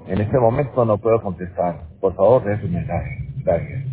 En este momento no puedo contestar. Por favor, deje su mensaje. Gracias.